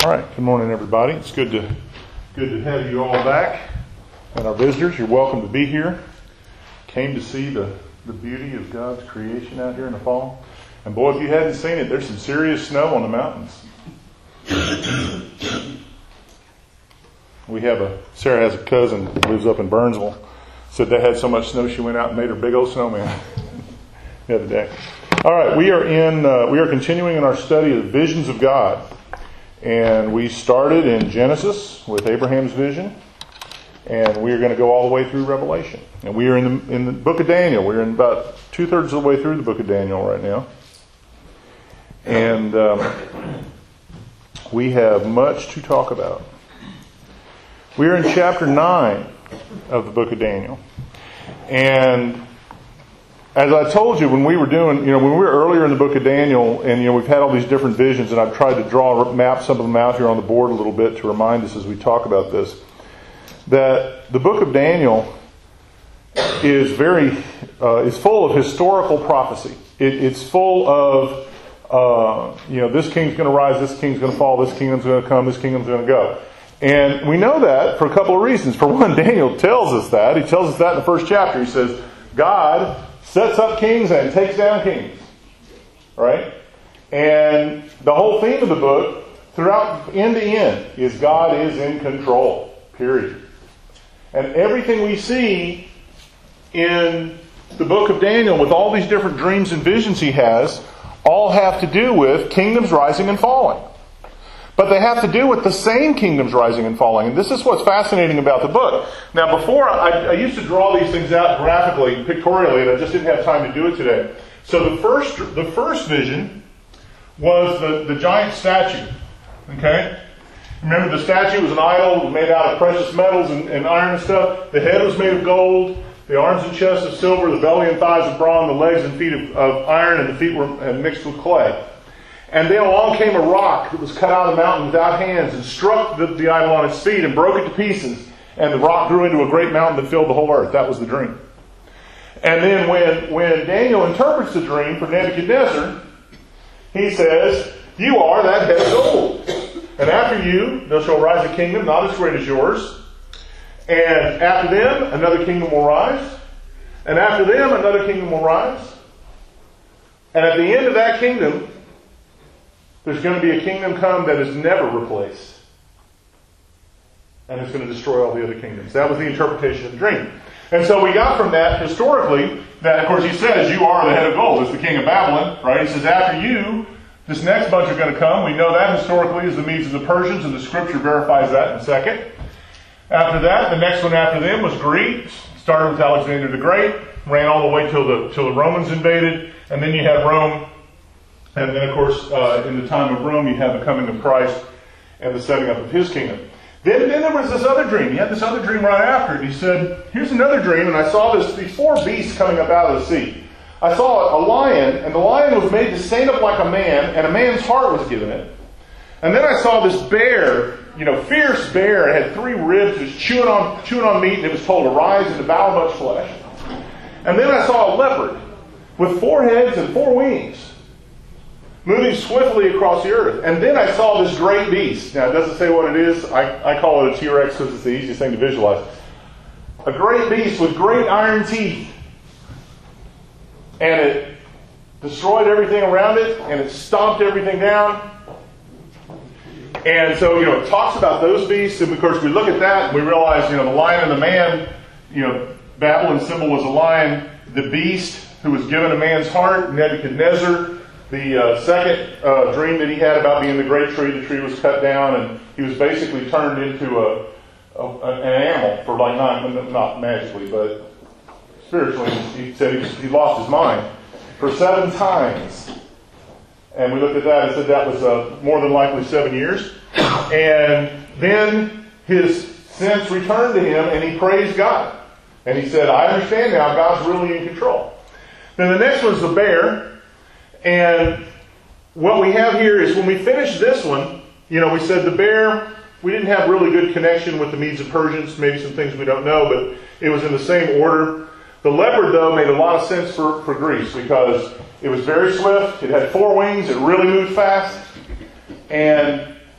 All right, good morning, everybody. It's good to have you all back. And our visitors, you're welcome to be here. Came to see the beauty of God's creation out here in the fall. And boy, if you hadn't seen it, there's some serious snow on the mountains. Sarah has a cousin who lives up in Burnsville. Said they had so much snow she went out and made her big old snowman the other day. All right, we are continuing in our study of visions of God. And we started in Genesis with Abraham's vision, and we are going to go all the way through Revelation. And we are in the book of Daniel. We're in about 2/3 of the way through the book of Daniel right now. And we have much to talk about. We are in chapter 9 of the book of Daniel. And as I told you, when we were earlier in the book of Daniel, and we've had all these different visions, and I've tried to map some of them out here on the board a little bit to remind us as we talk about this, that the book of Daniel is full of historical prophecy. It's full of this king's going to rise, this king's going to fall, this kingdom's going to come, this kingdom's going to go. And we know that for a couple of reasons. For one, Daniel tells us that. He tells us that in the first chapter. He says, God sets up kings and takes down kings. Right? And the whole theme of the book, throughout end to end, is God is in control. Period. And everything we see in the book of Daniel, with all these different dreams and visions he has, all have to do with kingdoms rising and falling. But they have to do with the same kingdoms rising and falling. And this is what's fascinating about the book. Now, before, I used to draw these things out graphically, pictorially, and I just didn't have time to do it today. So the first vision was the giant statue. Okay? Remember, the statue was an idol, made out of precious metals and iron and stuff. The head was made of gold, the arms and chest of silver, the belly and thighs of bronze, the legs and feet of iron, and the feet were mixed with clay. And then along came a rock that was cut out of the mountain without hands and struck the idol on its feet and broke it to pieces. And the rock grew into a great mountain that filled the whole earth. That was the dream. And then when Daniel interprets the dream for Nebuchadnezzar, he says, "You are that head of gold. And after you, there shall rise a kingdom not as great as yours. And after them, another kingdom will rise. And after them, another kingdom will rise. And at the end of that kingdom, there's going to be a kingdom come that is never replaced. And it's going to destroy all the other kingdoms." That was the interpretation of the dream. And so we got from that, historically, that, of course, he says, "You are the head of gold." It's the king of Babylon, right? He says, after you, this next bunch are going to come. We know that historically is the Medes and the Persians, and the scripture verifies that in a second. After that, the next one after them was Greece. Started with Alexander the Great, ran all the way till the Romans invaded, and then you had Rome. And then, of course, in the time of Rome, you have the coming of Christ and the setting up of His kingdom. Then there was this other dream. He had this other dream right after it. He said, "Here's another dream, and I saw these four beasts coming up out of the sea. I saw a lion, and the lion was made to stand up like a man, and a man's heart was given it. And then I saw this bear, fierce bear. It had 3 ribs. It was chewing on meat, and it was told to rise and devour much flesh. And then I saw a leopard with 4 heads and 4 wings, moving swiftly across the earth. And then I saw this great beast." Now, it doesn't say what it is. I call it a T-Rex because it's the easiest thing to visualize. "A great beast with great iron teeth. And it destroyed everything around it, and it stomped everything down." And so, it talks about those beasts. And, of course, we look at that, and we realize, the lion and the man, Babylon's symbol was a lion. The beast, who was given a man's heart, Nebuchadnezzar. The second dream that he had about being the great tree, the tree was cut down, and he was basically turned into an animal for not magically, but spiritually. He said he lost his mind for 7 times. And we looked at that and said that was more than likely 7 years. And then his sense returned to him, and he praised God. And he said, "I understand now, God's really in control." Then the next one's the bear. And what we have here is when we finish this one, we said the bear, we didn't have really good connection with the Medes and Persians, maybe some things we don't know, but it was in the same order. The leopard, though, made a lot of sense for Greece because it was very swift, it had 4 wings, it really moved fast, and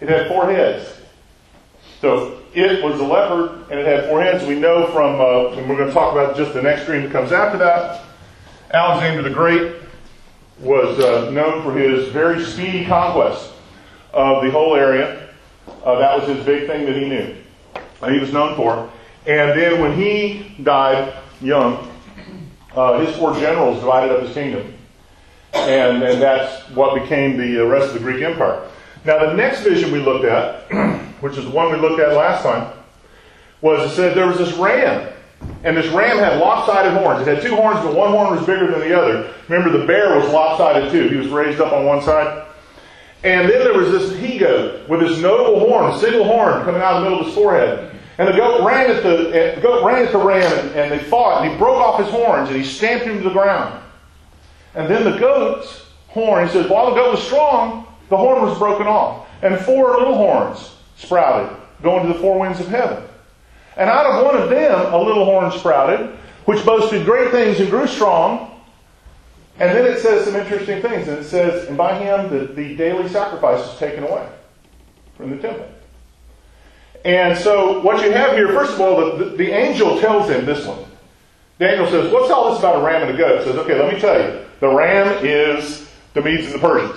it had 4 heads. So it was the leopard, and it had 4 heads. We know from, and we're going to talk about just the next dream that comes after that, Alexander the Great was known for his very speedy conquest of the whole area. That was his big thing that he knew. He was known for. And then when he died young, his 4 generals divided up his kingdom. And that's what became the rest of the Greek Empire. Now the next vision we looked at, which is the one we looked at last time, was it said there was this ram. And this ram had lopsided horns. It had 2 horns, but one horn was bigger than the other. Remember, the bear was lopsided too. He was raised up on one side. And then there was this he-goat with this notable horn, a single horn coming out of the middle of his forehead. And the goat ran at the ram, and they fought, and he broke off his horns, and he stamped him to the ground. And then the goat's horn, he says, while the goat was strong, the horn was broken off. And 4 little horns sprouted, going to the 4 winds of heaven. And out of one of them, a little horn sprouted, which boasted great things and grew strong. And then it says some interesting things. And it says, and by him the daily sacrifice is taken away from the temple. And so what you have here, first of all, the angel tells him this one. Daniel says, what's all this about a ram and a goat? He says, okay, let me tell you. The ram is the Medes and the Persians.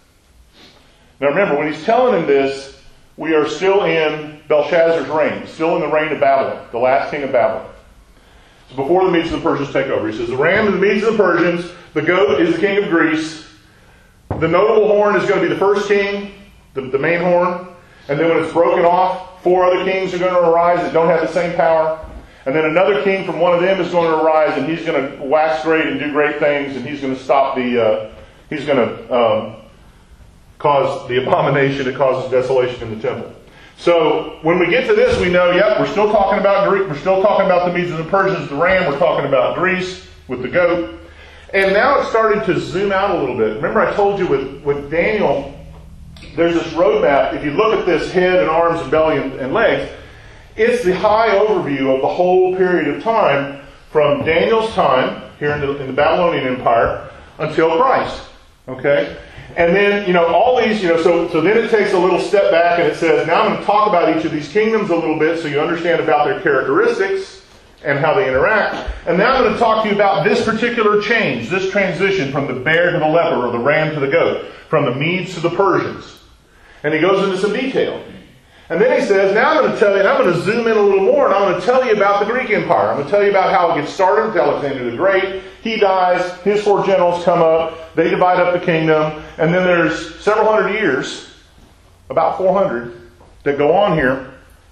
Now remember, when he's telling him this, we are still in Belshazzar's reign, still in the reign of Babylon, the last king of Babylon. So before the Medes and the Persians take over, he says, the ram is the Medes and the Persians, the goat is the king of Greece, the notable horn is going to be the first king, the main horn, and then when it's broken off, 4 other kings are going to arise that don't have the same power. And then another king from one of them is going to arise, and he's going to wax great and do great things, and he's going to stop he's going to cause the abomination that causes desolation in the temple. So when we get to this, we know, yep, we're still talking about Greek, we're still talking about the Medes and the Persians, the ram, we're talking about Greece with the goat. And now it's starting to zoom out a little bit. Remember I told you with Daniel, there's this roadmap. If you look at this head and arms and belly and legs, it's the high overview of the whole period of time from Daniel's time here in the Babylonian Empire until Christ. Okay? And then, all these, so then it takes a little step back and it says, now I'm going to talk about each of these kingdoms a little bit so you understand about their characteristics and how they interact. And now I'm going to talk to you about this particular change, this transition from the bear to the leopard or the ram to the goat, from the Medes to the Persians. And he goes into some detail. And then he says, now I'm going to tell you, and I'm going to zoom in a little more, and I'm going to tell you about the Greek Empire. I'm going to tell you about how it gets started with Alexander the Great. He dies, his 4 generals come up, they divide up the kingdom, and then there's several hundred years, about 400, that go on here.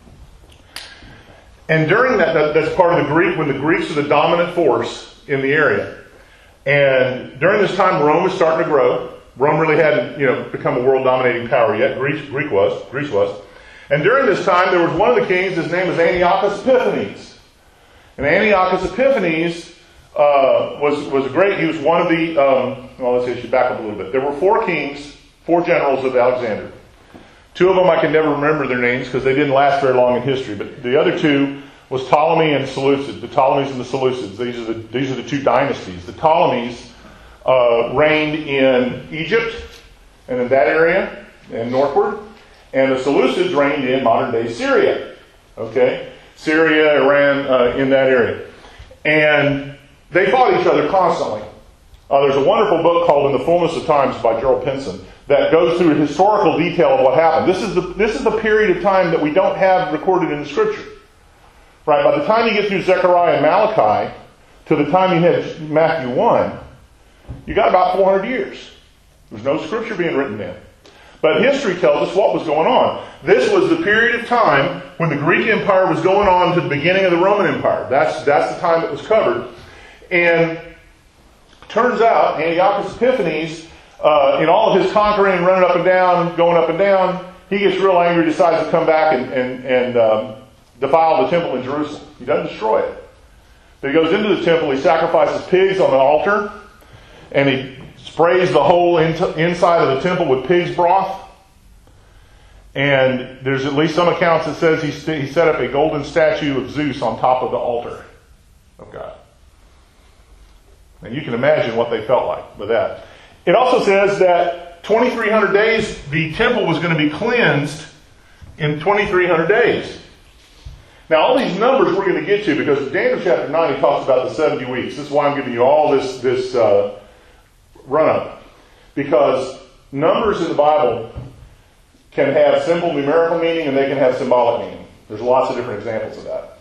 And during that's part of the Greek, when the Greeks are the dominant force in the area. And during this time, Rome was starting to grow. Rome really hadn't, become a world-dominating power yet. Greece was. And during this time, there was one of the kings, his name was Antiochus Epiphanes. And Antiochus Epiphanes was great. He was one of the, I should back up a little bit. There were 4 kings, 4 generals of Alexander. 2 of them I can never remember their names because they didn't last very long in history. But the other 2 was Ptolemy and Seleucid. The Ptolemies and the Seleucids. These are the 2 dynasties. The Ptolemies reigned in Egypt and in that area and northward. And the Seleucids reigned in modern-day Syria. Okay? Syria, Iran, in that area. And they fought each other constantly. There's a wonderful book called In the Fullness of Times by Gerald Pinson that goes through historical detail of what happened. This is the period of time that we don't have recorded in the Scripture. Right? By the time you get through Zechariah and Malachi, to the time you hit Matthew 1, you got about 400 years. There's no Scripture being written then. But history tells us what was going on. This was the period of time when the Greek Empire was going on to the beginning of the Roman Empire. That's the time that was covered. And turns out Antiochus Epiphanes, in all of his conquering and running up and down, going up and down, he gets real angry, decides to come back and defile the temple in Jerusalem. He doesn't destroy it. But he goes into the temple, he sacrifices pigs on the altar, and he sprays the whole inside of the temple with pig's broth. And there's at least some accounts that says he set up a golden statue of Zeus on top of the altar of God. And you can imagine what they felt like with that. It also says that 2,300 days, the temple was going to be cleansed in 2,300 days. Now, all these numbers we're going to get to, because in Daniel chapter 9, he talks about the 70 weeks. This is why I'm giving you all this run-up. Because numbers in the Bible can have simple numerical meaning and they can have symbolic meaning. There's lots of different examples of that.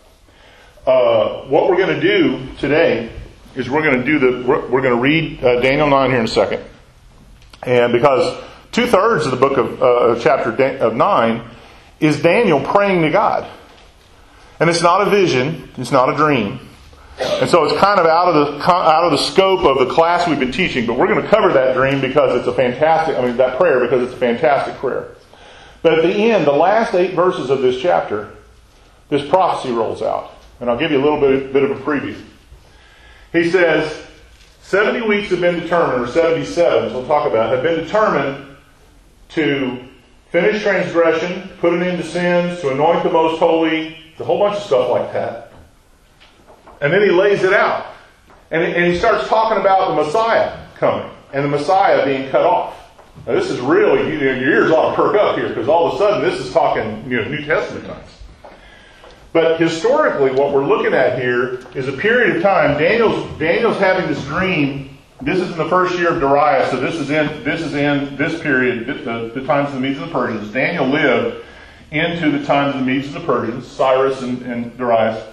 What we're going to do today is we're going to read Daniel 9 here in a second. And because 2/3 of the book of chapter 9 is Daniel praying to God. And it's not a vision, it's not a dream. And so it's kind of out of the scope of the class we've been teaching, but we're going to cover that dream because it's that prayer because it's a fantastic prayer. But at the end, the last 8 verses of this chapter, this prophecy rolls out. And I'll give you a little bit of a preview. He says, 70 weeks have been determined, or 77s we'll talk about, have been determined to finish transgression, put an end to sins, to anoint the most holy, a whole bunch of stuff like that. And then he lays it out. And he starts talking about the Messiah coming, and the Messiah being cut off. Now this is really, your ears ought to perk up here, because all of a sudden this is talking New Testament times. But historically, what we're looking at here is a period of time. Daniel's having this dream. This is in the first year of Darius, so this is in this period, the times of the Medes and the Persians. Daniel lived into the times of the Medes and the Persians, Cyrus and Darius.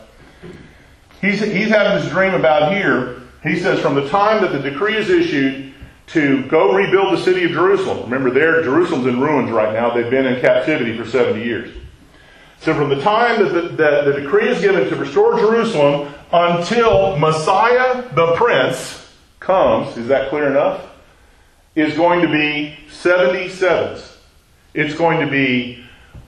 He's having this dream about here. He says, from the time that the decree is issued to go rebuild the city of Jerusalem. Remember, Jerusalem's in ruins right now. They've been in captivity for 70 years. So from the time that the decree is given to restore Jerusalem until Messiah the Prince comes, is that clear enough? Is going to be 77s. It's going to be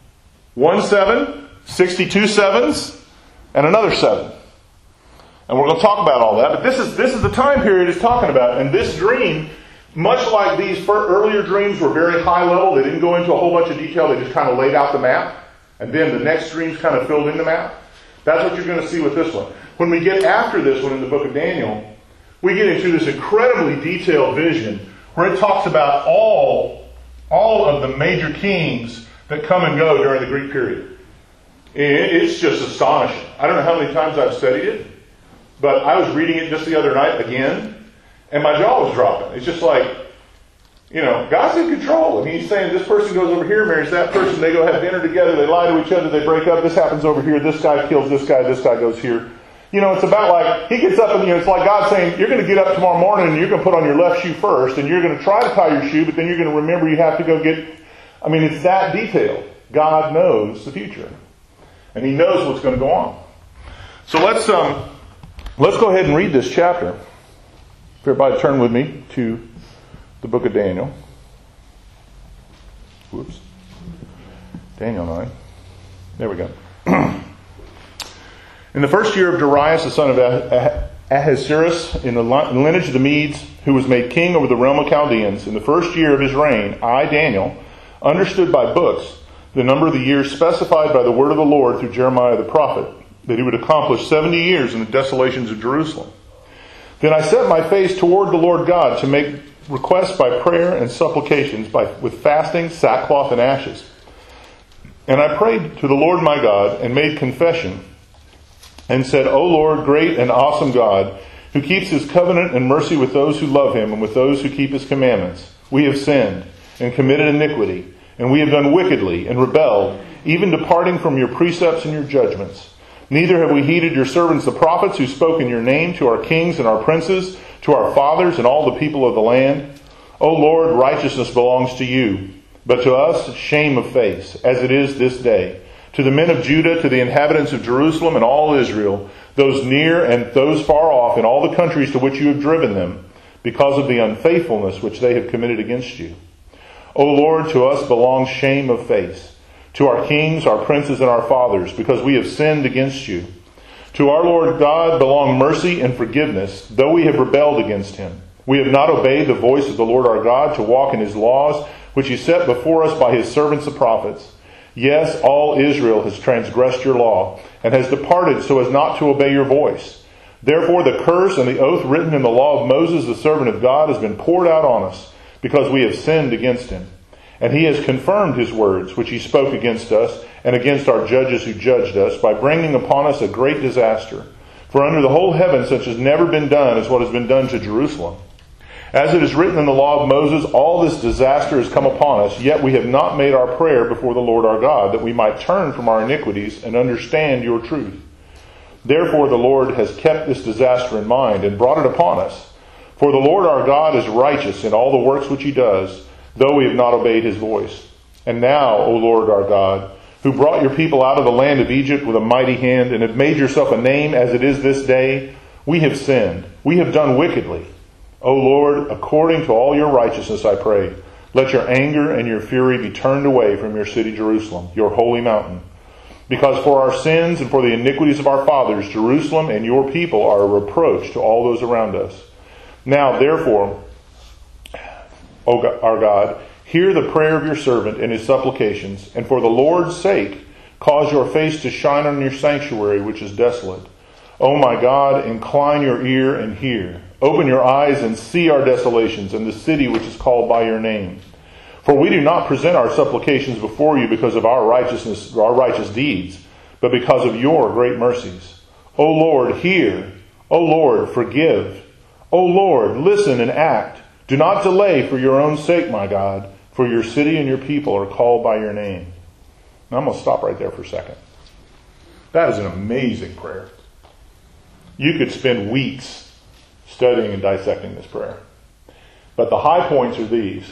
1 7, 62 sevens, and another 7. And we're going to talk about all that. But this is the time period he's talking about. And this dream, much like these earlier dreams, were very high level. They didn't go into a whole bunch of detail. They just kind of laid out the map. And then the next dreams kind of filled in the map. That's what you're going to see with this one. When we get after this one in the book of Daniel, we get into this incredibly detailed vision where it talks about all of the major kings that come and go during the Greek period. It's just astonishing. I don't know how many times I've studied it, but I was reading it just the other night again, and my jaw was dropping. It's just like, God's in control. And he's saying this person goes over here, marries that person, they go have dinner together, they lie to each other, they break up, this happens over here, this guy kills this guy goes here. It's about like, he gets up and, it's like God saying, you're going to get up tomorrow morning and you're going to put on your left shoe first, and you're going to try to tie your shoe, but then you're going to remember you have to go get, it's that detailed. God knows the future. And he knows what's going to go on. So let's go ahead and read this chapter. If everybody turn with me to the book of Daniel. Whoops. Daniel 9. There we go. In the first year of Darius, the son of Ahasuerus, in the lineage of the Medes, who was made king over the realm of Chaldeans, in the first year of his reign, I, Daniel, understood by books the number of the years specified by the word of the Lord through Jeremiah the prophet, that he would accomplish 70 years in the desolations of Jerusalem. Then I set my face toward the Lord God to make requests by prayer and supplications, with fasting, sackcloth, and ashes. And I prayed to the Lord my God and made confession and said, O Lord, great and awesome God, who keeps his covenant and mercy with those who love him and with those who keep his commandments, we have sinned and committed iniquity, and we have done wickedly and rebelled, even departing from your precepts and your judgments. Neither have we heeded your servants the prophets who spoke in your name to our kings and our princes, to our fathers and all the people of the land. O Lord, righteousness belongs to you, but to us shame of face, as it is this day. To the men of Judah, to the inhabitants of Jerusalem and all Israel, those near and those far off, in all the countries to which you have driven them, because of the unfaithfulness which they have committed against you. O Lord, to us belongs shame of face, to our kings, our princes, and our fathers, because we have sinned against you. To our Lord God belong mercy and forgiveness, though we have rebelled against him. We have not obeyed the voice of the Lord our God to walk in his laws, which he set before us by his servants the prophets. Yes, all Israel has transgressed your law, and has departed so as not to obey your voice. Therefore the curse and the oath written in the law of Moses, the servant of God, has been poured out on us, because we have sinned against him. And he has confirmed his words, which he spoke against us and against our judges who judged us, by bringing upon us a great disaster. For under the whole heaven such has never been done as what has been done to Jerusalem. As it is written in the law of Moses, all this disaster has come upon us, yet we have not made our prayer before the Lord our God, that we might turn from our iniquities and understand your truth. Therefore the Lord has kept this disaster in mind and brought it upon us. For the Lord our God is righteous in all the works which he does, though we have not obeyed his voice. And now, O Lord our God, who brought your people out of the land of Egypt with a mighty hand, and have made yourself a name as it is this day, we have sinned. We have done wickedly. O Lord, according to all your righteousness, I pray, let your anger and your fury be turned away from your city Jerusalem, your holy mountain. Because for our sins and for the iniquities of our fathers, Jerusalem and your people are a reproach to all those around us. Now, therefore, O our God, hear the prayer of your servant and his supplications, and for the Lord's sake, cause your face to shine on your sanctuary, which is desolate. O my God, incline your ear and hear. Open your eyes and see our desolations and the city which is called by your name. For we do not present our supplications before you because of our righteousness, our righteous deeds, but because of your great mercies. O Lord, hear. O Lord, forgive. O Lord, listen and act. Do not delay for your own sake, my God, for your city and your people are called by your name. Now I'm going to stop right there for a second. That is an amazing prayer. You could spend weeks studying and dissecting this prayer. But the high points are these.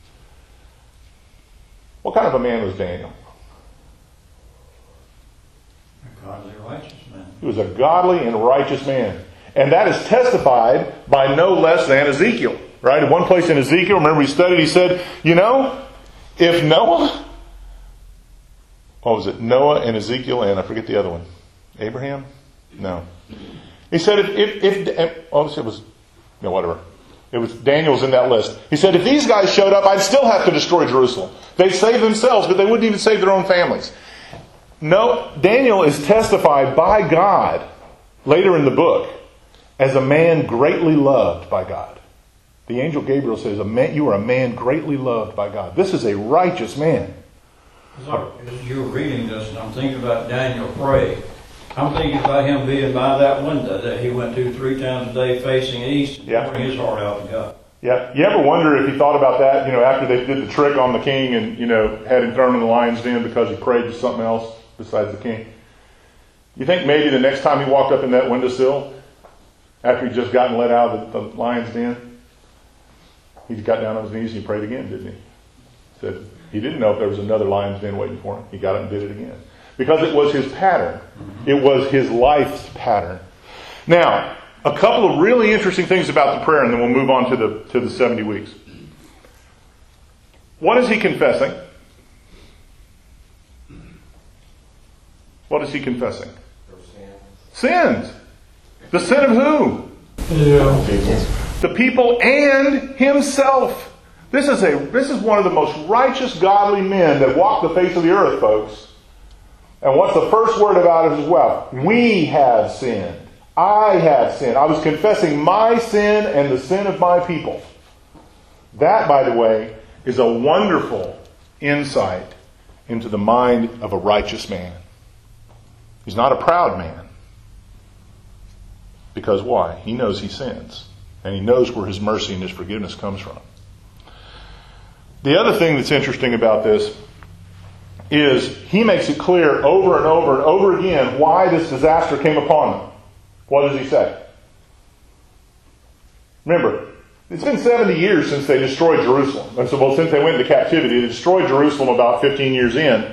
What kind of a man was Daniel? A godly, righteous man. He was a godly and righteous man. And that is testified by no less than Ezekiel. Right? In one place in Ezekiel, remember we studied, he said, if Noah, what was it? Noah and Ezekiel and I forget the other one. Abraham? No. He said it was Daniel's in that list. He said, if these guys showed up, I'd still have to destroy Jerusalem. They'd save themselves, but they wouldn't even save their own families. No, Daniel is testified by God later in the book as a man greatly loved by God. The angel Gabriel says, you are a man greatly loved by God. This is a righteous man. As you were reading this, and I'm thinking about Daniel praying. I'm thinking about him being by that window that he went to 3 times a day facing east and pouring his heart out to God. Yeah. You ever wonder if he thought about that, after they did the trick on the king and, had him thrown in the lion's den because he prayed to something else besides the king? You think maybe the next time he walked up in that windowsill, after he'd just gotten let out of the lion's den, he got down on his knees and he prayed again, didn't he? Said he didn't know if there was another lion's den waiting for him. He got up and did it again. Because it was his pattern. It was his life's pattern. Now, a couple of really interesting things about the prayer, and then we'll move on to the 70 weeks. What is he confessing? What is he confessing? Sins. The sin of who? The people and himself. This is one of the most righteous, godly men that walk the face of the earth, folks. And what's the first word about it as well? We have sinned. I have sinned. I was confessing my sin and the sin of my people. That, by the way, is a wonderful insight into the mind of a righteous man. He's not a proud man. Because why? He knows he sins. And he knows where his mercy and his forgiveness comes from. The other thing that's interesting about this is he makes it clear over and over and over again why this disaster came upon them. What does he say? Remember, it's been 70 years since they destroyed Jerusalem. And so, since they went into captivity, they destroyed Jerusalem about 15 years in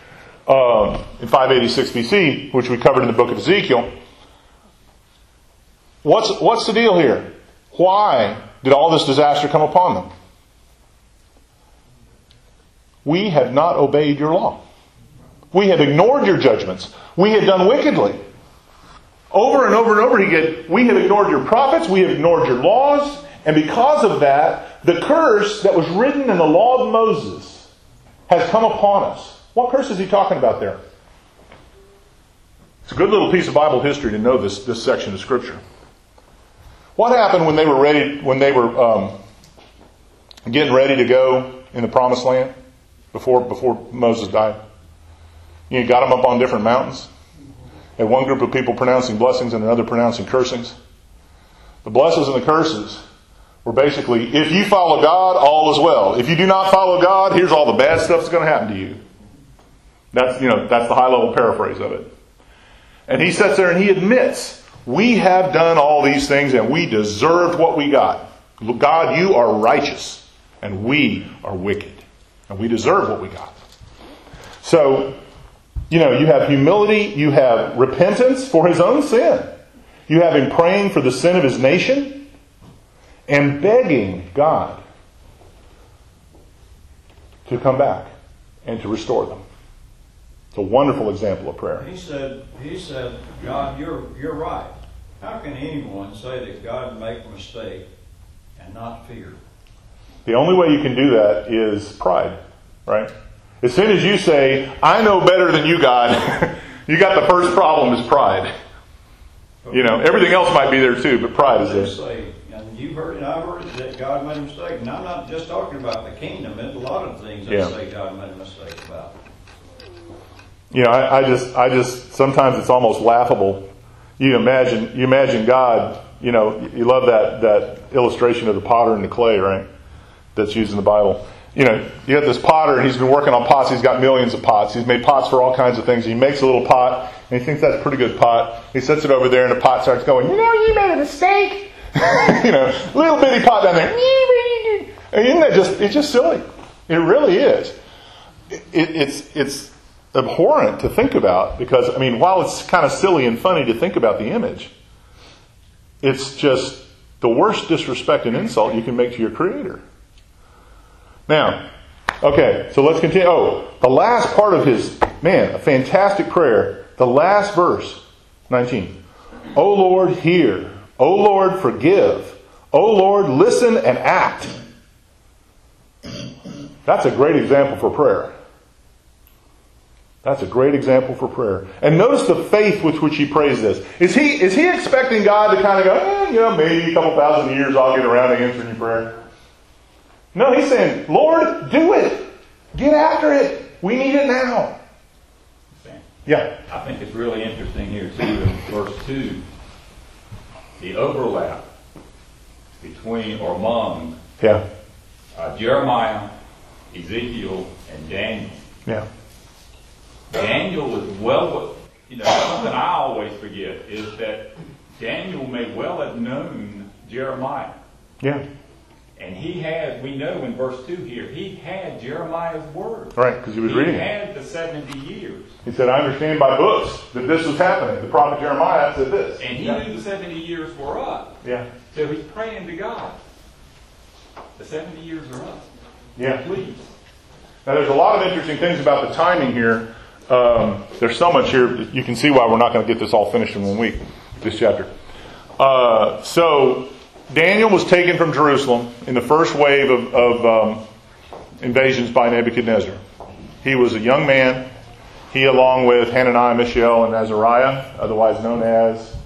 586 BC, which we covered in the book of Ezekiel. What's the deal here? Why did all this disaster come upon them? We have not obeyed your law. We have ignored your judgments. We have done wickedly. Over and over and over again, we have ignored your prophets. We have ignored your laws. And because of that, the curse that was written in the law of Moses has come upon us. What curse is he talking about there? It's a good little piece of Bible history to know this section of Scripture. What happened when they were getting ready to go in the promised land before Moses died. You got them up on different mountains. Had one group of people pronouncing blessings and another pronouncing cursings. The blessings and the curses were basically, if you follow God, all is well. If you do not follow God, here's all the bad stuff that's going to happen to you. That's the high-level paraphrase of it. And he sits there and he admits, we have done all these things and we deserved what we got. God, you are righteous and we are wicked. And we deserve what we got. So, you have humility, you have repentance for his own sin. You have him praying for the sin of his nation and begging God to come back and to restore them. It's a wonderful example of prayer. He said, God, you're right. How can anyone say that God make a mistake and not fear? The only way you can do that is pride, right? As soon as you say, I know better than you, God, you got the first problem is pride. Everything else might be there too, but pride is there. Say, and you've heard it, I've heard it, that God made a mistake. And I'm not just talking about the kingdom. There's a lot of things that say God made a mistake about. I just sometimes it's almost laughable. You imagine God, you love that illustration of the potter and the clay, right? That's used in the Bible. You got this potter and he's been working on pots. He's got millions of pots. He's made pots for all kinds of things. He makes a little pot and he thinks that's a pretty good pot. He sets it over there and the pot starts going, you made a mistake. Little bitty pot down there. Isn't that it's just silly? It really is. It's abhorrent to think about because, while it's kind of silly and funny to think about the image, it's just the worst disrespect and insult you can make to your Creator. Now, okay, so let's continue. The last part of his, a fantastic prayer. The last verse, 19. O Lord, hear. O Lord, forgive. O Lord, listen and act. That's a great example for prayer. That's a great example for prayer. And notice the faith with which he prays this. Is he expecting God to kind of go, maybe a couple thousand years I'll get around to answering your prayer? No, he's saying, Lord, do it. Get after it. We need it now. Yeah. I think it's really interesting here too in verse 2. The overlap between or among Jeremiah, Ezekiel, and Daniel. Yeah. Daniel was something I always forget is that Daniel may well have known Jeremiah. Yeah. And we know in verse 2 here, he had Jeremiah's word. Right, because he was reading it. He had the 70 years. He said, I understand by books that this was happening. The prophet Jeremiah said this. And he knew the 70 years were up. Yeah. So he's praying to God. The 70 years are up. Yeah. Please. Now there's a lot of interesting things about the timing here. There's so much here. You can see why we're not going to get this all finished in 1 week, this chapter. So Daniel was taken from Jerusalem in the first wave of invasions by Nebuchadnezzar. He was a young man. He, along with Hananiah, Mishael, and Azariah, otherwise known as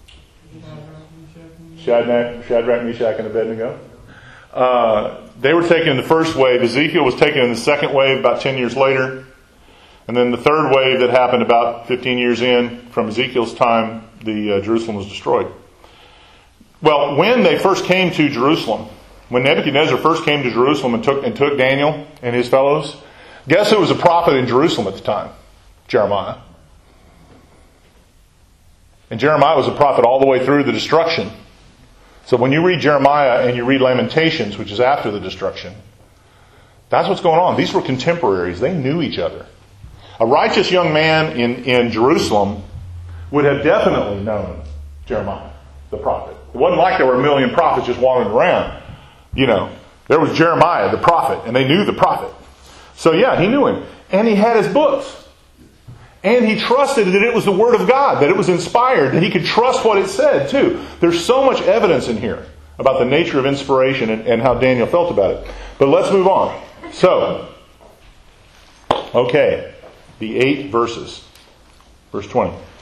Shadrach, Meshach, and Abednego. They were taken in the first wave. Ezekiel was taken in the second wave about 10 years later. And then the third wave that happened about 15 years in, from Ezekiel's time, Jerusalem was destroyed. Well, when they first came to Jerusalem, when Nebuchadnezzar first came to Jerusalem and took Daniel and his fellows, guess who was a prophet in Jerusalem at the time? Jeremiah. And Jeremiah was a prophet all the way through the destruction. So when you read Jeremiah and you read Lamentations, which is after the destruction, that's what's going on. These were contemporaries. They knew each other. A righteous young man in Jerusalem would have definitely known Jeremiah, the prophet. It wasn't like there were a million prophets just wandering around. There was Jeremiah, the prophet, and they knew the prophet. So yeah, he knew him. And he had his books. And he trusted that it was the Word of God, that it was inspired, that he could trust what it said too. There's so much evidence in here about the nature of inspiration and how Daniel felt about it. But let's move on. So, okay, the 8 verses. Verse 20.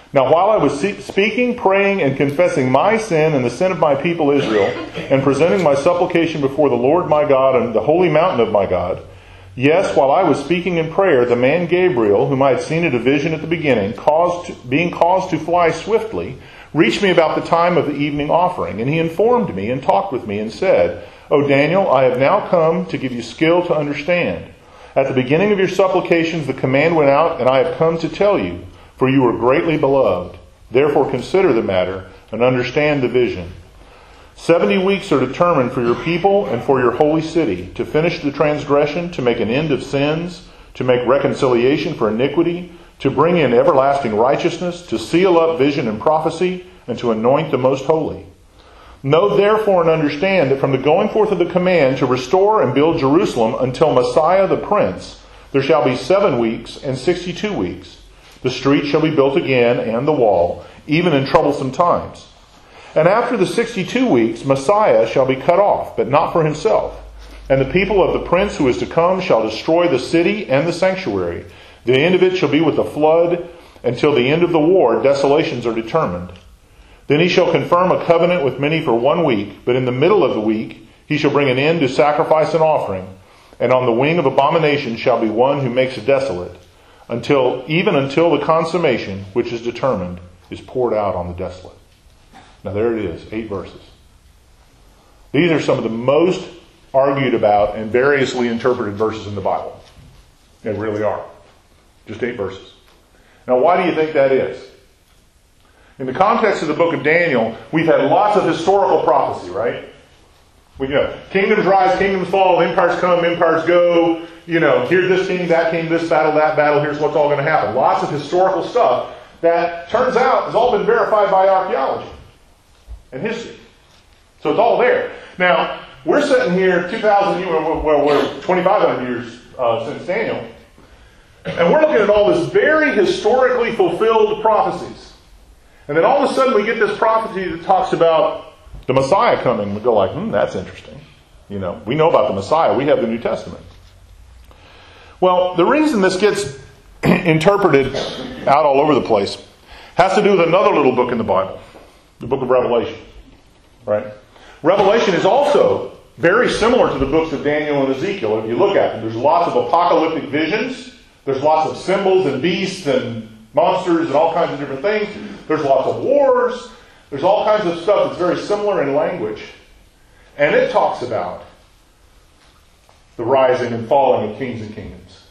Now while I was speaking, praying, and confessing my sin and the sin of my people Israel, and presenting my supplication before the Lord my God and the holy mountain of my God, yes, while I was speaking in prayer, the man Gabriel, whom I had seen in a vision at the beginning, being caused to fly swiftly, reached me about the time of the evening offering. And he informed me and talked with me and said, O Daniel, I have now come to give you skill to understand. At the beginning of your supplications the command went out, and I have come to tell you, for you are greatly beloved. Therefore consider the matter and understand the vision. 70 weeks are determined for your people and for your holy city, to finish the transgression, to make an end of sins, to make reconciliation for iniquity, to bring in everlasting righteousness, to seal up vision and prophecy, and to anoint the most holy. Know therefore and understand that from the going forth of the command to restore and build Jerusalem until Messiah the Prince, there shall be 7 weeks and 62 weeks. The street shall be built again, and the wall, even in troublesome times. And after the 62 weeks, Messiah shall be cut off, but not for himself. And the people of the prince who is to come shall destroy the city and the sanctuary. The end of it shall be with the flood. Until the end of the war, desolations are determined. Then he shall confirm a covenant with many for 1 week, but in the middle of the week he shall bring an end to sacrifice and offering. And on the wing of abomination shall be one who makes desolate, even until the consummation, which is determined, is poured out on the desolate. Now there it is, 8 verses. These are some of the most argued about and variously interpreted verses in the Bible. They really are. Just 8 verses. Now why do you think that is? In the context of the book of Daniel, we've had lots of historical prophecy, right? We know kingdoms rise, kingdoms fall, empires come, empires go. Here's this king, that king, this battle, that battle, here's what's all going to happen. Lots of historical stuff that turns out has all been verified by archaeology and history. So it's all there. Now, we're sitting here 2,000 years, we're 2,500 years since Daniel, and we're looking at all this very historically fulfilled prophecies. And then all of a sudden we get this prophecy that talks about the Messiah coming. We go like, that's interesting. We know about the Messiah. We have the New Testament. Well, the reason this gets interpreted out all over the place has to do with another little book in the Bible, the book of Revelation. Right? Revelation is also very similar to the books of Daniel and Ezekiel. If you look at them, there's lots of apocalyptic visions. There's lots of symbols and beasts and monsters and all kinds of different things. There's lots of wars. There's all kinds of stuff that's very similar in language. And it talks about the rising and falling of kings and kingdoms.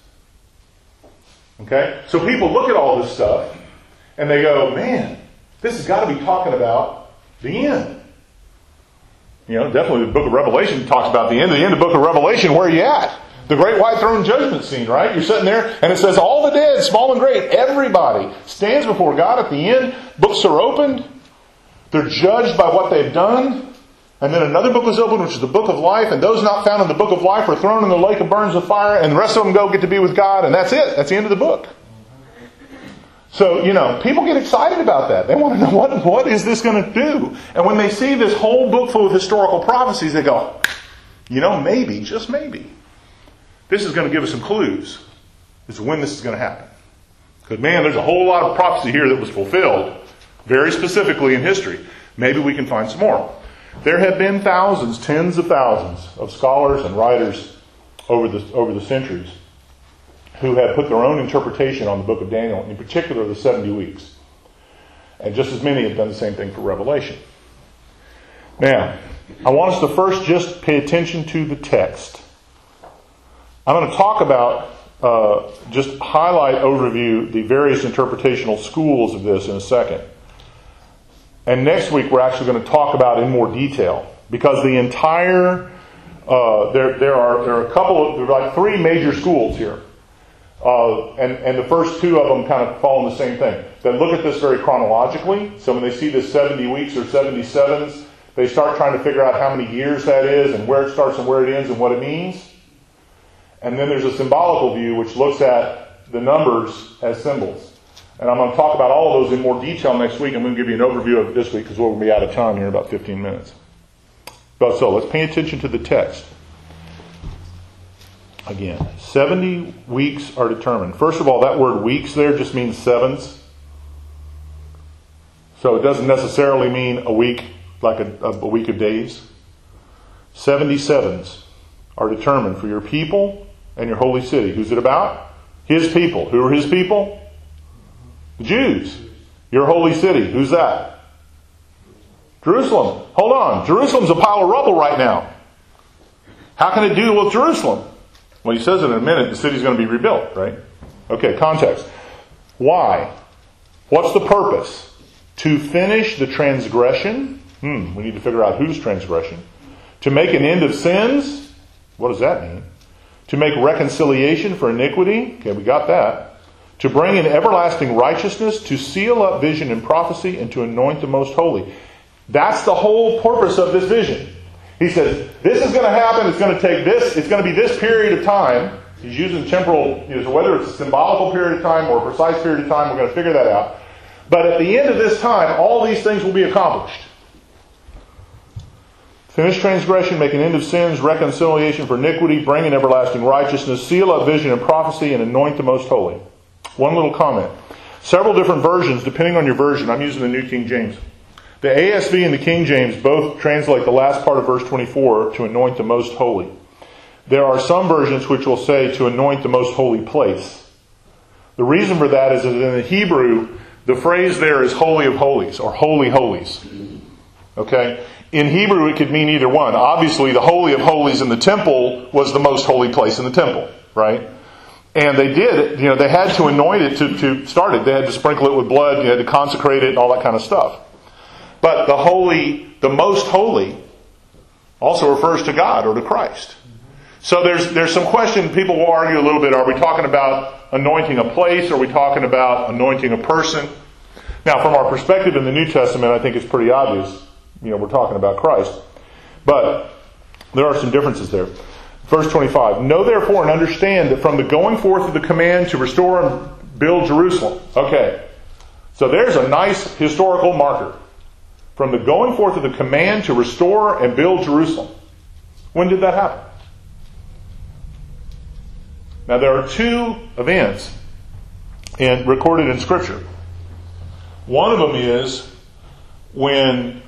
Okay? So people look at all this stuff and they go, man, this has got to be talking about the end. Definitely the book of Revelation talks about the end. The end of the book of Revelation, where are you at? The great white throne judgment scene, right? You're sitting there and it says all the dead, small and great, everybody stands before God at the end. Books are opened. They're judged by what they've done. And then another book was opened, which is the book of life. And those not found in the book of life are thrown in the lake of burns of fire. And the rest of them get to be with God. And that's it. That's the end of the book. So, people get excited about that. They want to know what is this going to do? And when they see this whole book full of historical prophecies, they go, maybe, just maybe, this is going to give us some clues as to when this is going to happen. Because, man, there's a whole lot of prophecy here that was fulfilled very specifically in history. Maybe we can find some more. There have been thousands, tens of thousands of scholars and writers over the centuries who have put their own interpretation on the book of Daniel, in particular the 70 weeks. And just as many have done the same thing for Revelation. Now, I want us to first just pay attention to the text. I'm going to talk about, just highlight, overview the various interpretational schools of this in a second. And next week we're actually going to talk about in more detail. Because the entire, there are like 3 major schools here. And the first 2 of them kind of fall in the same thing. They look at this very chronologically. So when they see this 70 weeks or 77s, they start trying to figure out how many years that is and where it starts and where it ends and what it means. And then there's a symbolical view which looks at the numbers as symbols. And I'm going to talk about all of those in more detail next week. I'm going to give you an overview of it this week because we'll be out of time here in about 15 minutes. So let's pay attention to the text. Again, 70 weeks are determined. First of all, that word weeks there just means sevens. So it doesn't necessarily mean a week, like a week of days. 77s are determined for your people and your holy city. Who's it about? His people. Who are his people? The Jews. Your holy city. Who's that? Jerusalem. Hold on. Jerusalem's a pile of rubble right now. How can it deal with Jerusalem? Well, he says in a minute the city's going to be rebuilt, right? Okay, context. Why? What's the purpose? To finish the transgression. We need to figure out whose transgression. To make an end of sins. What does that mean? To make reconciliation for iniquity. Okay, we got that. To bring in everlasting righteousness. To seal up vision and prophecy. And to anoint the most holy. That's the whole purpose of this vision. He says, this is going to happen. It's going to take this. It's going to be this period of time. He's using temporal, so whether it's a symbolical period of time or a precise period of time, we're going to figure that out. But at the end of this time, all these things will be accomplished. Finish transgression, make an end of sins, reconciliation for iniquity, bring in everlasting righteousness, seal up vision and prophecy, and anoint the most holy. One little comment. Several different versions, depending on your version. I'm using the New King James. The ASV and the King James both translate the last part of verse 24 to anoint the most holy. There are some versions which will say to anoint the most holy place. The reason for that is that in the Hebrew, the phrase there is holy of holies or holy holies. Okay? In Hebrew, it could mean either one. Obviously, the holy of holies in the temple was the most holy place in the temple, right? And they did, they had to anoint it to start it. They had to sprinkle it with blood, they had to consecrate it and all that kind of stuff. But the most holy, also refers to God or to Christ. So there's some question. People will argue a little bit. Are we talking about anointing a place? Are we talking about anointing a person? Now, from our perspective in the New Testament, I think it's pretty obvious. We're talking about Christ. But there are some differences there. Verse 25. Know therefore and understand that from the going forth of the command to restore and build Jerusalem. Okay. So there's a nice historical marker. From the going forth of the command to restore and build Jerusalem. When did that happen? Now there are two events recorded in Scripture. One of them is when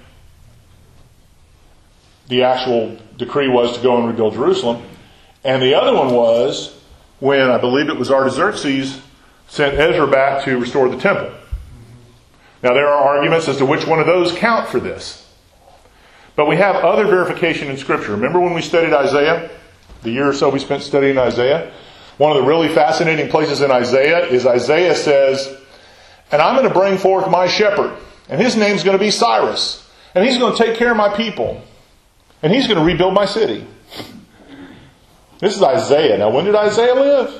the actual decree was to go and rebuild Jerusalem. And the other one was when, I believe it was Artaxerxes, sent Ezra back to restore the temple. Now there are arguments as to which one of those count for this. But we have other verification in Scripture. Remember when we studied Isaiah? The year or so we spent studying Isaiah? One of the really fascinating places in Isaiah is Isaiah says, and I'm going to bring forth my shepherd, and his name's going to be Cyrus, and he's going to take care of my people, and he's going to rebuild my city. This is Isaiah. Now when did Isaiah live?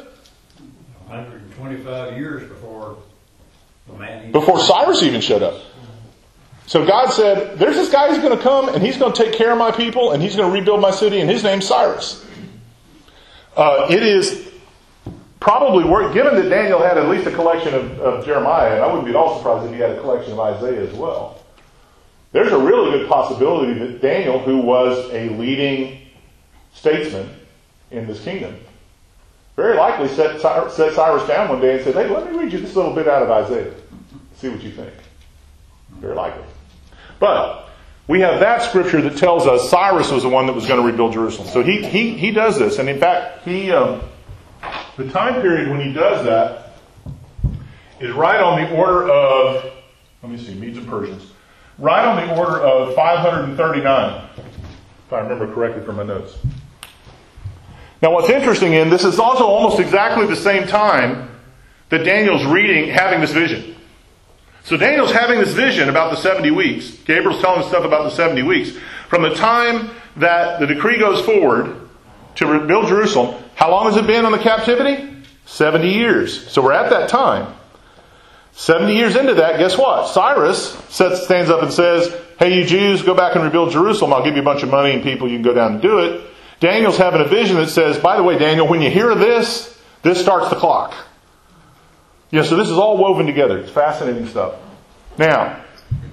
125 years before the man. Before Cyrus even showed up. So God said, there's this guy who's going to come, and he's going to take care of my people, and he's going to rebuild my city, and his name's Cyrus. It is probably, given that Daniel had at least a collection of Jeremiah, and I wouldn't be at all surprised if he had a collection of Isaiah as well. There's a really good possibility that Daniel, who was a leading statesman in this kingdom, very likely set Cyrus down one day and said, hey, let me read you this little bit out of Isaiah. See what you think. Very likely. But we have that scripture that tells us Cyrus was the one that was going to rebuild Jerusalem. So he does this. And in fact, the time period when he does that is right on the order of, Medes and Persians. Right on the order of 539, if I remember correctly from my notes. Now what's interesting this is also almost exactly the same time that Daniel's having this vision. So Daniel's having this vision about the 70 weeks. Gabriel's telling him stuff about the 70 weeks. From the time that the decree goes forward to rebuild Jerusalem, how long has it been on the captivity? 70 years. So we're at that time. 70 years into that, guess what? Cyrus stands up and says, hey, you Jews, go back and rebuild Jerusalem. I'll give you a bunch of money and people. You can go down and do it. Daniel's having a vision that says, by the way, Daniel, when you hear this starts the clock. So this is all woven together. It's fascinating stuff. Now,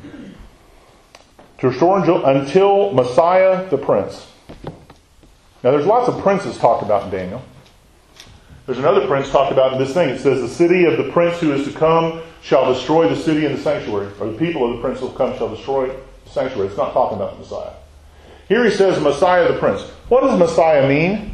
to restore until Messiah the Prince. Now there's lots of princes talked about in Daniel. There's another prince talked about in this thing. It says, the city of the prince who is to come shall destroy the city and the sanctuary. Or the people of the prince who will come shall destroy the sanctuary. It's not talking about the Messiah. Here he says, Messiah the prince. What does Messiah mean?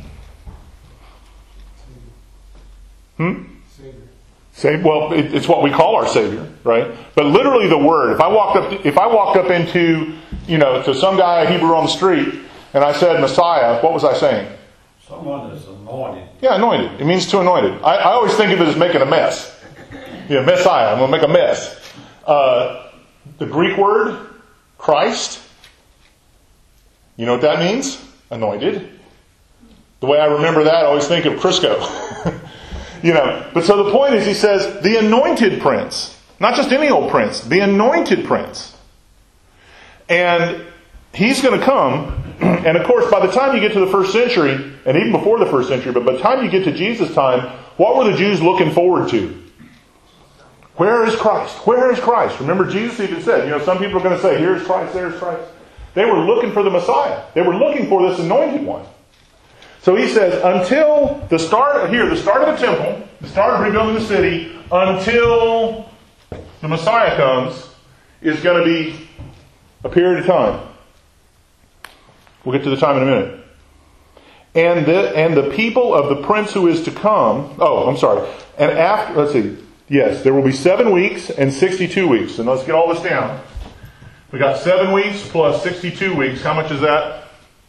Savior. Well, it's what we call our Savior, right? But literally the word. If I walked up into, to some guy, Hebrew on the street, and I said Messiah, what was I saying? Someone that's anointed. Yeah, anointed. It means to anointed. I always think of it as making a mess. Messiah. I'm going to make a mess. The Greek word, Christ. You know what that means? Anointed. The way I remember that, I always think of Crisco. But so the point is, he says, the anointed prince. Not just any old prince. The anointed prince. And he's going to come. And of course, by the time you get to the first century, and even before the first century, but by the time you get to Jesus' time, what were the Jews looking forward to? Where is Christ? Where is Christ? Remember, Jesus even said, some people are going to say, here's Christ, there's Christ. They were looking for the Messiah. They were looking for this anointed one. So he says, until the start of the temple, the start of rebuilding the city, until the Messiah comes, is going to be a period of time. We'll get to the time in a minute. And the people of the prince who is to come, and after, let's see, yes, there will be 7 weeks and 62 weeks. And let's get all this down. We got 7 weeks plus 62 weeks. How much is that?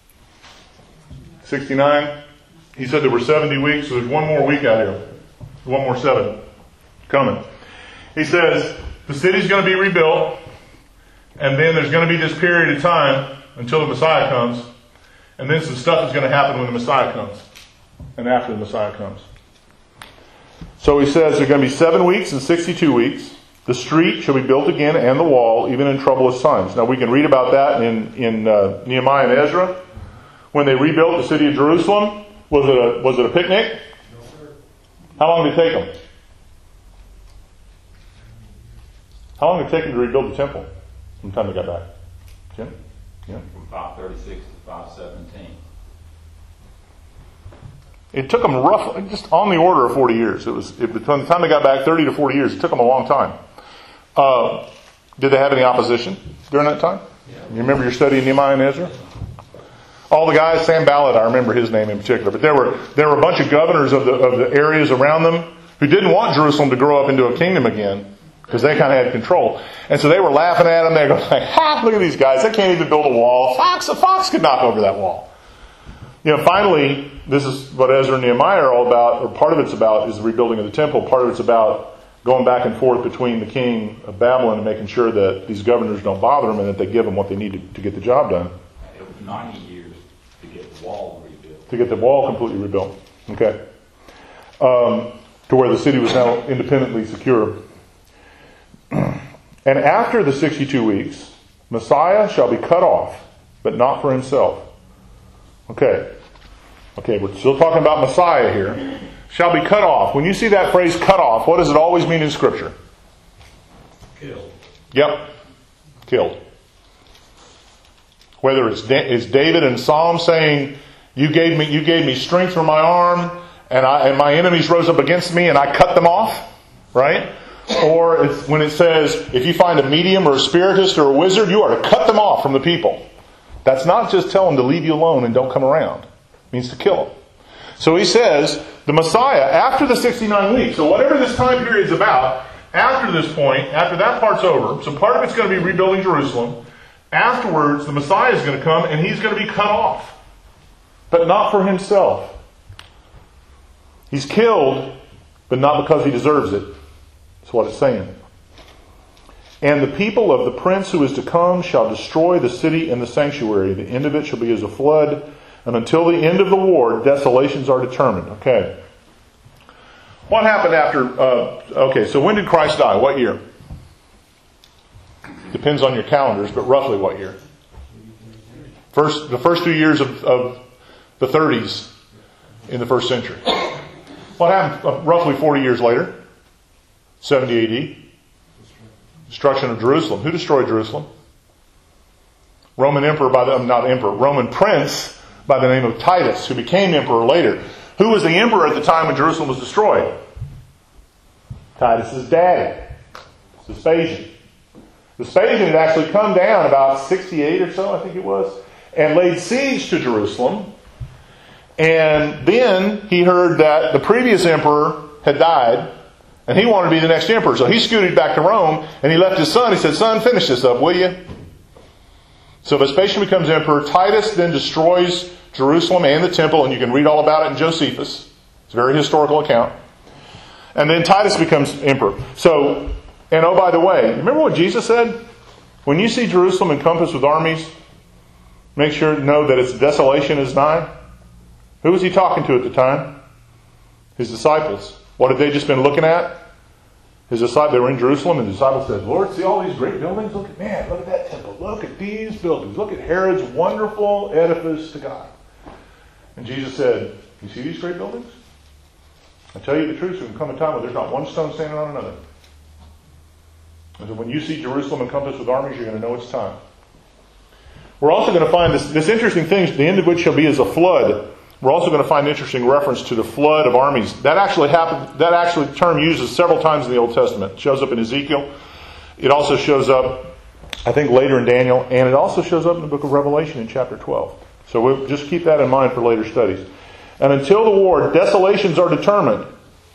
69. He said there were 70 weeks, so there's one more week out here. One more 7 coming. He says the city's going to be rebuilt, and then there's going to be this period of time until the Messiah comes, and then some stuff is going to happen when the Messiah comes, and after the Messiah comes. So he says there's going to be 7 weeks and 62 weeks. The street shall be built again, and the wall, even in troublous times. Now we can read about that in Nehemiah and Ezra. When they rebuilt the city of Jerusalem, was it a picnic? No, sir. How long did it take them? How long did it take them to rebuild the temple from the time they got back? Jim? Yeah. From 536 to 517. It took them roughly, just on the order of 40 years. From the time they got back, 30 to 40 years. It took them a long time. Did they have any opposition during that time? Yeah. You remember your study in Nehemiah and Ezra? All the guys, Sam Ballard, I remember his name in particular. But there were a bunch of governors of the areas around them who didn't want Jerusalem to grow up into a kingdom again, because they kind of had control. And so they were laughing at them. They were going like, look at these guys. They can't even build a wall. A fox could knock over that wall. Finally, this is what Ezra and Nehemiah are all about, or part of it's about, is the rebuilding of the temple. Part of it's about going back and forth between the king of Babylon and making sure that these governors don't bother them and that they give them what they need to get the job done. It was 90 years to get the wall rebuilt. To get the wall completely rebuilt. Okay. To where the city was now independently secure. And after the 62 weeks, Messiah shall be cut off, but not for himself. Okay, we're still talking about Messiah here. Shall be cut off. When you see that phrase cut off, what does it always mean in Scripture? Killed. Yep. Killed. Whether it's David in Psalm saying, you gave me strength from my arm, and my enemies rose up against me and I cut them off, right? Or it's when it says, if you find a medium or a spiritist or a wizard, you are to cut them off from the people. That's not just tell them to leave you alone and don't come around. It means to kill them. So he says, the Messiah, after the 69 weeks, so whatever this time period is about, after this point, after that part's over, so part of it's going to be rebuilding Jerusalem. Afterwards, the Messiah is going to come and he's going to be cut off. But not for himself. He's killed, but not because he deserves it. That's what it's saying. And the people of the prince who is to come shall destroy the city and the sanctuary. The end of it shall be as a flood. And until the end of the war, desolations are determined. Okay. What happened after... so when did Christ die? What year? Depends on your calendars, but roughly what year? The first 2 years of the 30s in the first century. What happened roughly 40 years later? 70 AD. Destruction of Jerusalem. Who destroyed Jerusalem? Roman prince by the name of Titus, who became emperor later. Who was the emperor at the time when Jerusalem was destroyed? Titus's daddy, Vespasian. Vespasian had actually come down about 68 or so, I think it was, and laid siege to Jerusalem. And then he heard that the previous emperor had died, and he wanted to be the next emperor. So he scooted back to Rome, and he left his son. He said, "Son, finish this up, will you?" So Vespasian becomes emperor. Titus then destroys Jerusalem and the temple, and you can read all about it in Josephus. It's a very historical account. And then Titus becomes emperor. So, and oh, by the way, remember what Jesus said? When you see Jerusalem encompassed with armies, make sure to know that its desolation is nigh. Who was he talking to at the time? His disciples. What had they just been looking at? His disciples, they were in Jerusalem, and the disciples said, "Lord, see all these great buildings? Look at that temple. Look at these buildings. Look at Herod's wonderful edifice to God." And Jesus said, "You see these great buildings? I tell you the truth, there can come a time when there's not one stone standing on another." And so when you see Jerusalem encompassed with armies, you're going to know it's time. We're also going to find this interesting thing, the end of which shall be as a flood. We're also going to find interesting reference to the flood of armies. That actually happened. That actually term used several times in the Old Testament. It shows up in Ezekiel. It also shows up, I think, later in Daniel, and it also shows up in the book of Revelation in chapter 12. So we'll just keep that in mind for later studies. And until the war, desolations are determined.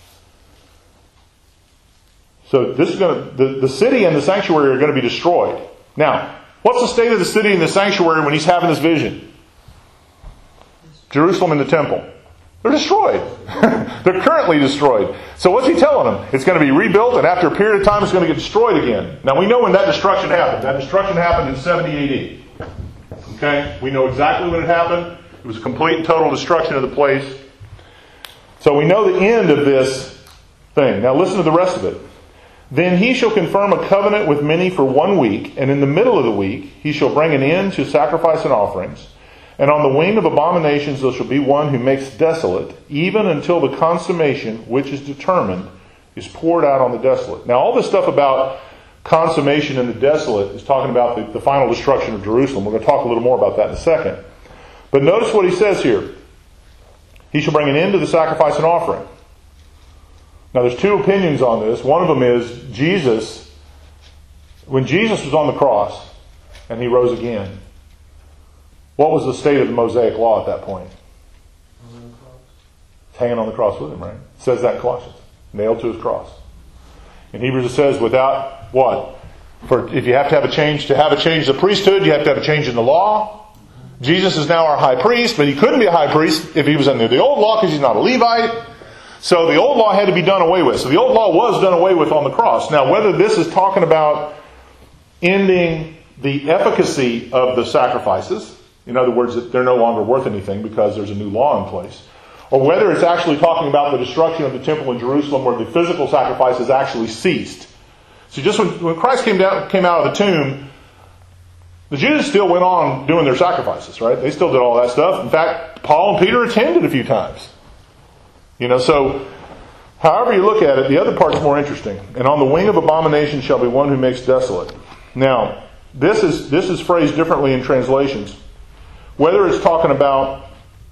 So this is going to, the city and the sanctuary are going to be destroyed. Now, what's the state of the city and the sanctuary when he's having this vision? Jerusalem and the temple. They're destroyed. They're currently destroyed. So what's he telling them? It's going to be rebuilt, and after a period of time it's going to get destroyed again. Now we know when that destruction happened. That destruction happened in 70 AD. Okay? We know exactly when it happened. It was a complete and total destruction of the place. So we know the end of this thing. Now listen to the rest of it. "Then he shall confirm a covenant with many for 1 week, and in the middle of the week he shall bring an end to sacrifice and offerings. And on the wing of abominations there shall be one who makes desolate, even until the consummation which is determined is poured out on the desolate." Now all this stuff about consummation and the desolate is talking about the final destruction of Jerusalem. We're going to talk a little more about that in a second. But notice what he says here. He shall bring an end to the sacrifice and offering. Now there's two opinions on this. One of them is Jesus, when Jesus was on the cross and he rose again, what was the state of the Mosaic law at that point? Hanging on the cross with him, right? It says that in Colossians. Nailed to his cross. In Hebrews it says, without what? If you have to have a change of the priesthood, you have to have a change in the law. Jesus is now our high priest, but he couldn't be a high priest if he was under the old law because he's not a Levite. So the old law had to be done away with. So the old law was done away with on the cross. Now whether this is talking about ending the efficacy of the sacrifices, in other words, that they're no longer worth anything because there's a new law in place, or whether it's actually talking about the destruction of the temple in Jerusalem where the physical sacrifices actually ceased. See, just when Christ came out of the tomb, the Jews still went on doing their sacrifices, right? They still did all that stuff. In fact, Paul and Peter attended a few times. So however you look at it, the other part's more interesting. "And on the wing of abomination shall be one who makes desolate." Now, this is phrased differently in translations. Whether it's talking about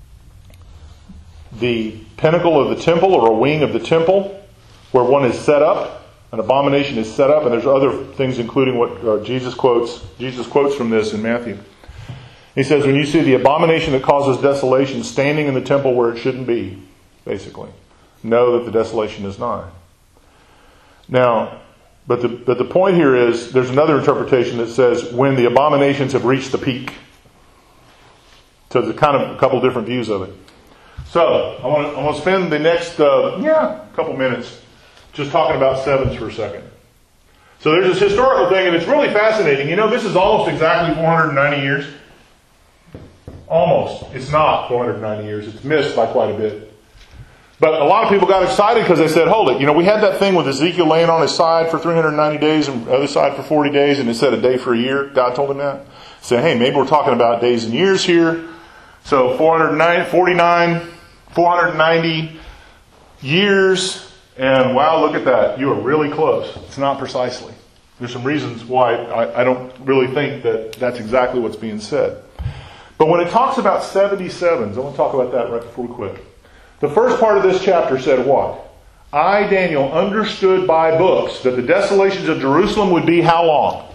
the pinnacle of the temple or a wing of the temple where one is set up, an abomination is set up, and there's other things including what Jesus quotes from this in Matthew. He says, when you see the abomination that causes desolation standing in the temple where it shouldn't be, basically, know that the desolation is nigh. Now, but the point here is, there's another interpretation that says when the abominations have reached the peak. So there's kind of a couple different views of it. So I want to spend the next couple minutes just talking about sevens for a second. So there's this historical thing, and it's really fascinating. This is almost exactly 490 years. Almost. It's not 490 years. It's missed by quite a bit. But a lot of people got excited because they said, hold it. We had that thing with Ezekiel laying on his side for 390 days and the other side for 40 days, and it said a day for a year. God told him that. Said, hey, maybe we're talking about days and years here. So 490 years, and wow, look at that. You are really close. It's not precisely. There's some reasons why I don't really think that that's exactly what's being said. But when it talks about 77s, I want to talk about that right before we quit. The first part of this chapter said what? I, Daniel, understood by books that the desolations of Jerusalem would be how long?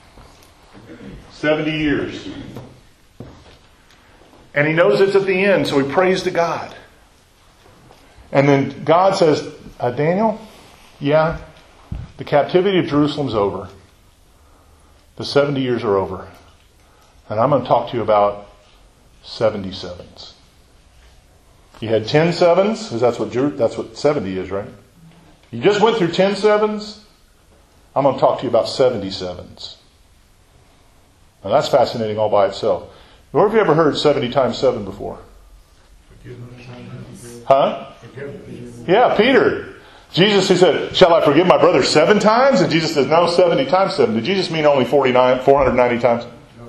70 years. And he knows it's at the end, so he prays to God. And then God says, Daniel, yeah, the captivity of Jerusalem's over. The 70 years are over. And I'm going to talk to you about 77s. You had 10 sevens, because that's what 70 is, right? You just went through 10 sevens. I'm going to talk to you about 77s. Now that's fascinating all by itself. Where have you ever heard 70 times 7 before? Huh? Yeah, Peter. Jesus, he said, shall I forgive my brother 7 times? And Jesus says, no, 70 times 7. Did Jesus mean only 490 times?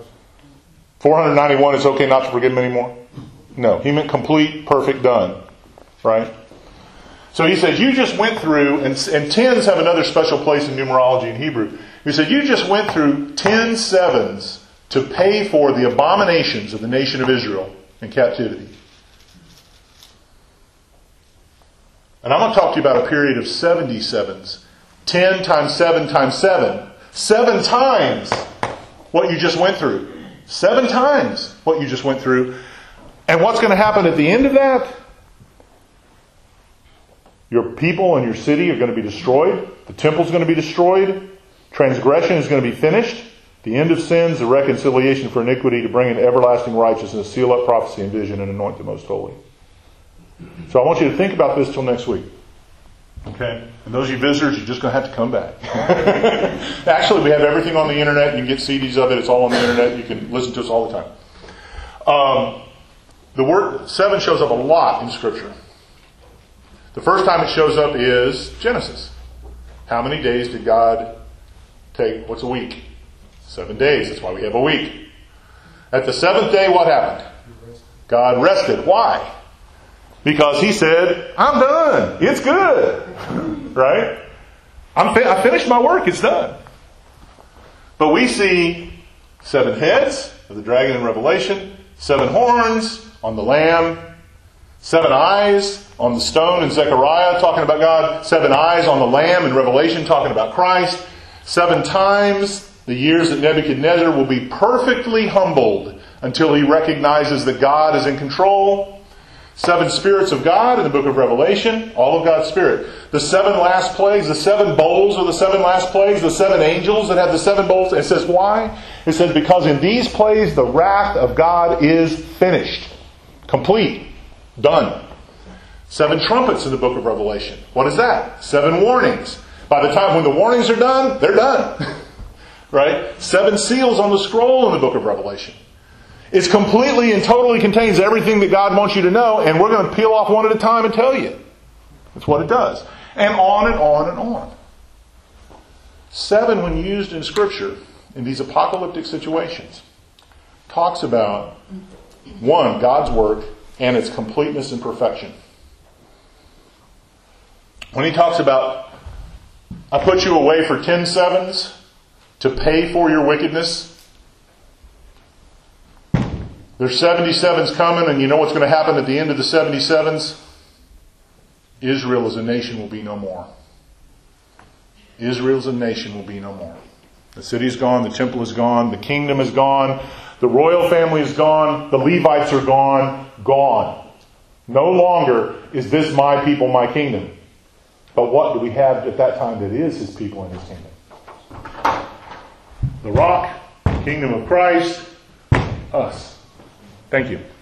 491, it's okay not to forgive him anymore? No, he meant complete, perfect, done. Right? So he says, you just went through, and tens have another special place in numerology in Hebrew. He said, you just went through 10 sevens to pay for the abominations of the nation of Israel in captivity. And I'm going to talk to you about a period of 77s. 10 times 7 times 7. 7 times what you just went through. 7 times what you just went through. And what's going to happen at the end of that? Your people and your city are going to be destroyed. The temple's going to be destroyed. Transgression is going to be finished. The end of sins, the reconciliation for iniquity, to bring in everlasting righteousness, seal up prophecy and vision, and anoint the most holy. So I want you to think about this till next week. Okay? And those of you visitors, you're just going to have to come back. Actually, we have everything on the internet. You can get CDs of it. It's all on the internet. You can listen to us all the time. The word 7 shows up a lot in Scripture. The first time it shows up is Genesis. How many days did God take? What's a week? 7 days. That's why we have a week. At the 7th day, what happened? God rested. Why? Because He said, I'm done. It's good. Right? I finished my work. It's done. But we see 7 heads of the dragon in Revelation, 7 horns on the Lamb, 7 eyes on the stone in Zechariah, talking about God, 7 eyes on the Lamb in Revelation, talking about Christ. 7 times the years that Nebuchadnezzar will be perfectly humbled until he recognizes that God is in control. 7 spirits of God in the book of Revelation, all of God's Spirit. The 7 last plagues, the 7 bowls are the 7 last plagues, the 7 angels that have the 7 bowls. It says why? It says because in these plagues the wrath of God is finished. Complete. Done. 7 trumpets in the book of Revelation. What is that? 7 warnings. By the time when the warnings are done, they're done. Right? 7 seals on the scroll in the book of Revelation. It completely and totally contains everything that God wants you to know, and we're going to peel off one at a time and tell you. That's what it does. And on and on and on. 7, when used in Scripture, in these apocalyptic situations, talks about, 1, God's work and its completeness and perfection. When He talks about, I put you away for 10 sevens to pay for your wickedness. There's 77s coming, and you know what's going to happen at the end of the 77s? Israel as a nation will be no more. Israel as a nation will be no more. The city is gone, the temple is gone, the kingdom is gone, the royal family is gone, the Levites are gone, gone. No longer is this my people, my kingdom. But what do we have at that time that is His people and His kingdom? The rock, the kingdom of Christ, us. Thank you.